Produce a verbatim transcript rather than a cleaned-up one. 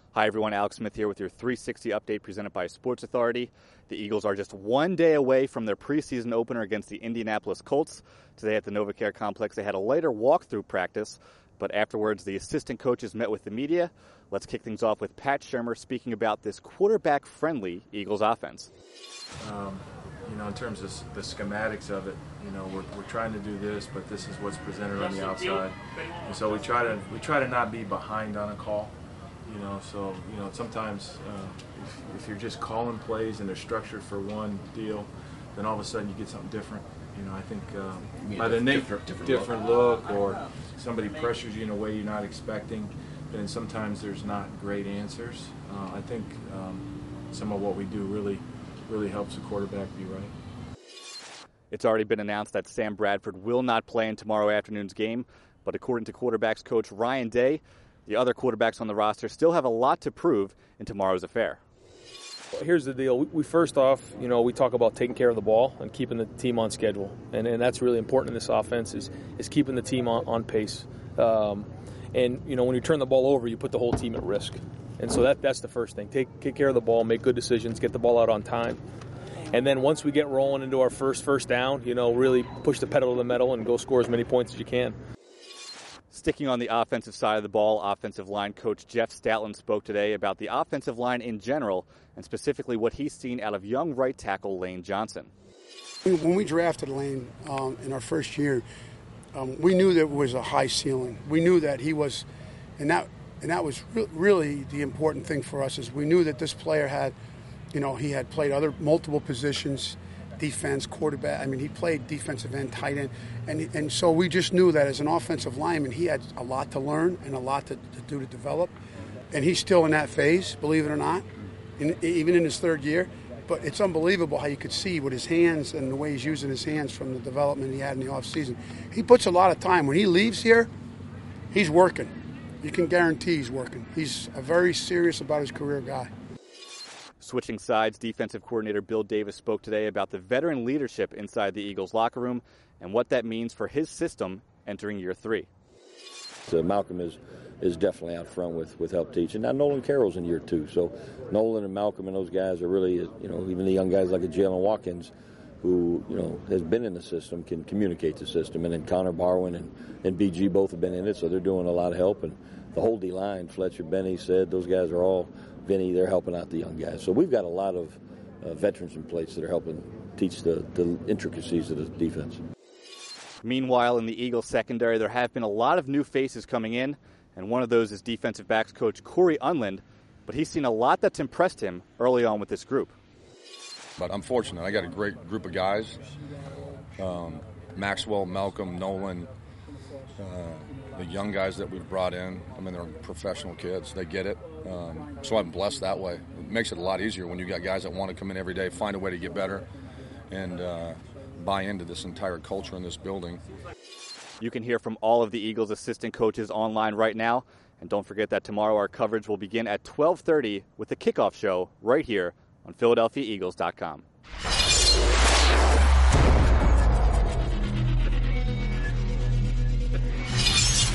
Hi everyone, Alex Smith here with your three sixty update presented by Sports Authority. The Eagles are just one day away from their preseason opener against the Indianapolis Colts. Today at the NovaCare Complex, they had a later walkthrough practice, but afterwards the assistant coaches met with the media. Let's kick things off with Pat Shurmur speaking about this quarterback-friendly Eagles offense. Um, you know, in terms of the schematics of it, you know, we're, we're trying to do this, but this is what's presented on the outside. And so we try to we try to not be behind on a call. You know, so, you know, sometimes uh, if, if you're just calling plays and they're structured for one deal, then all of a sudden you get something different. You know, I think uh, by the name, different, different, different look, look or somebody pressures you in a way you're not expecting, then sometimes there's not great answers. Uh, I think um, some of what we do really, really helps the quarterback be right. It's already been announced that Sam Bradford will not play in tomorrow afternoon's game, but according to quarterbacks coach Ryan Day, the other quarterbacks on the roster still have a lot to prove in tomorrow's affair. Here's the deal. We, we first off, you know, we talk about taking care of the ball and keeping the team on schedule, and and that's really important in this offense is is keeping the team on, on pace. Um, and you know, when you turn the ball over, you put the whole team at risk, and so that that's the first thing. Take take care of the ball, make good decisions, get the ball out on time, and then once we get rolling into our first first down, you know, really push the pedal to the metal and go score as many points as you can. Sticking on the offensive side of the ball, offensive line coach Jeff Stoutland spoke today about the offensive line in general and specifically what he's seen out of young right tackle Lane Johnson. When we drafted Lane um, in our first year, um, we knew there was a high ceiling. We knew that he was, and that and that was re- really the important thing for us is we knew that this player had, you know, he had played other multiple positions. Defense, quarterback. I mean, he played defensive end, tight end, and and so we just knew that as an offensive lineman, he had a lot to learn and a lot to, to do to develop, and he's still in that phase, believe it or not, in, even in his third year. But it's unbelievable how you could see with his hands and the way he's using his hands from the development he had in the offseason. He puts a lot of time. When he leaves here, he's working. You can guarantee he's working. He's a very serious about his career guy. Switching sides, defensive coordinator Bill Davis spoke today about the veteran leadership inside the Eagles locker room and what that means for his system entering year three. So Malcolm is is definitely out front with, with help teaching. Now Nolan Carroll's in year two, so Nolan and Malcolm and those guys are really, you know, even the young guys like a Jalen Watkins, who, you know, has been in the system, can communicate the system. And then Connor Barwin and, and B G both have been in it, so they're doing a lot of help. And the whole D-line, Fletcher, Benny said, those guys are all, Vinny, they're helping out the young guys. So we've got a lot of uh, veterans in place that are helping teach the, the intricacies of the defense. Meanwhile, in the Eagles secondary, there have been a lot of new faces coming in, and one of those is defensive backs coach Corey Unland, but he's seen a lot that's impressed him early on with this group. But I'm fortunate. I got a great group of guys. Um, Maxwell, Malcolm, Nolan, uh, the young guys that we've brought in. I mean, they're professional kids. They get it. Um, so I'm blessed that way. It makes it a lot easier when you got guys that want to come in every day, find a way to get better, and uh, buy into this entire culture in this building. You can hear from all of the Eagles assistant coaches online right now. And don't forget that tomorrow our coverage will begin at twelve thirty with the kickoff show right here on Philadelphia Eagles dot com.